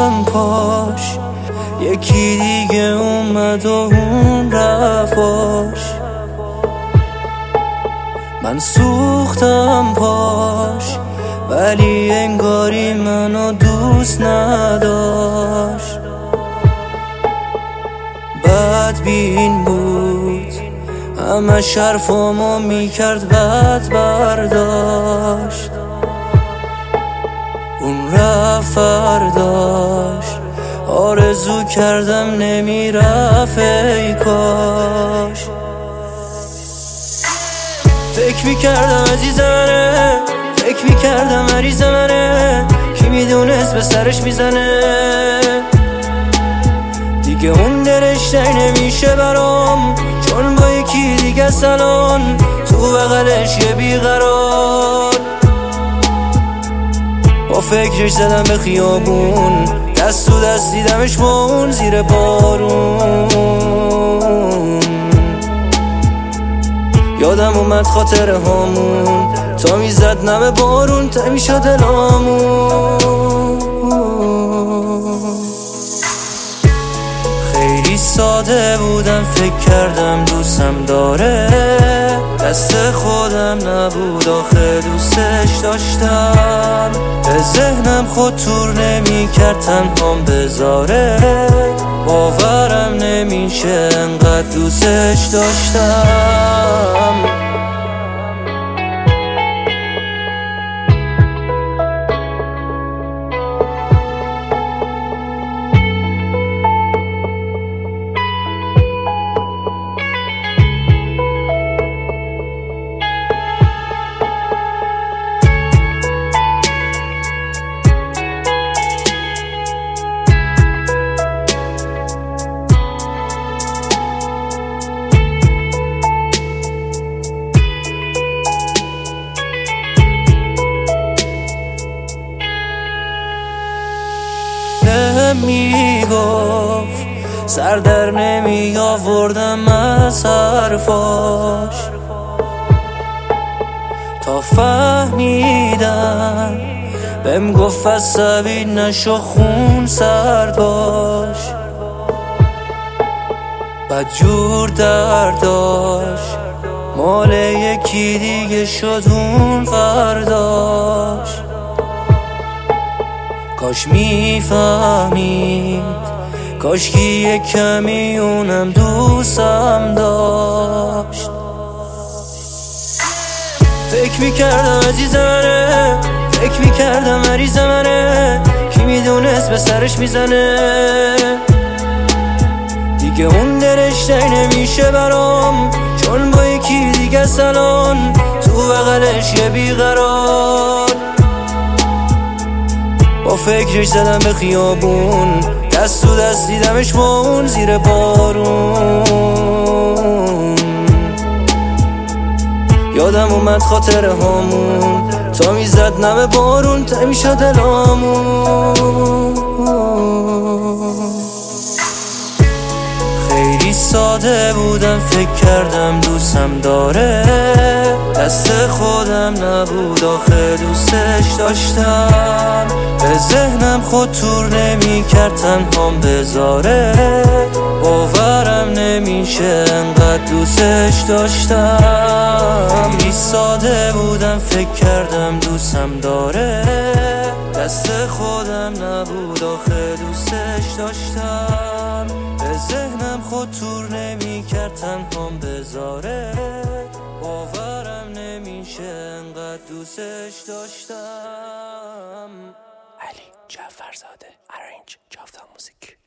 شدم پاش، یکی دیگه اومد و اون رفاش. من سوختم پاش ولی انگاری منو دوست نداشت. بدبین بود، همه حرفامو میکرد بد برداشت. اون رفت فرداش، آرزو کردم نمیرفت ای کاش. فکر میکردم عزیز منه، فکر میکردم مریض منه، کی میدونست به سرش میزنه. دیگه اون دلش تنگ نمیشه برام، چون با یکی دیگه سالان تو بغلش یه بیقرار. با فکرش زدم به خیابون، دست تو دست دیدمش با اون زیر بارون. یادم اومد خاطره هامون، تا میزد نم بارون تا میشد دلامون. خیلی ساده بودم، فکر کردم دوستم داره، دست خودم نبود آخه دوستش داشتم. به ذهنم خود تور نمی کرد تنهام بذاره، باورم نمیشه انقدر دوستش داشتم. میگفت سر در نمی آوردم از حرفاش، تا فهمیدم بهم گفت عصبی نشو خون سرد باش. بدجور درداش مال یکی دیگه شد اون فرداش. کاش میفهمید، کاش که یک کمی اونم دوستم داشت. فکر میکردم عزیز منه، فکر میکردم مریض منه، کی میدونست به سرش میزنه. دیگه اون دلش تنگ نمیشه برام، چون با یکی دیگه سالان تو بغلش یه بیقرار. با فکرش زدم به خیابون، دست تو دست دیدمش با اون زیر بارون. یادم اومد خاطره هامون، تا میزد نم بارون تا میشد دلامون. خیلی ساده بودم، فکر کردم دوستم داره، دست خودم نبود آخه دوستش داشتم. به ذهنم خود تور نمی کرد تنهام بذاره، باورم نمیشه انقدر دوستش داشتم. خیلی ساده بودم، فکر کردم دوستم داره، دست خودم نبود آخه دوستش داشتم. به ذهنم خود تور نمی کرد تنهام بذاره، باورم نمیشه انقدر دوستش داشتم. علی جعفرزاده، ارنج جاودان موزیک.